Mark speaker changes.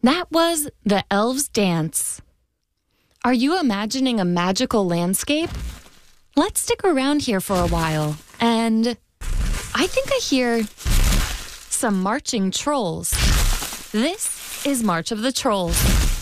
Speaker 1: That was the elves' dance. Are you imagining a magical landscape? Let's stick around here for a while, and I think I hear some marching trolls. This is March of the Trolls.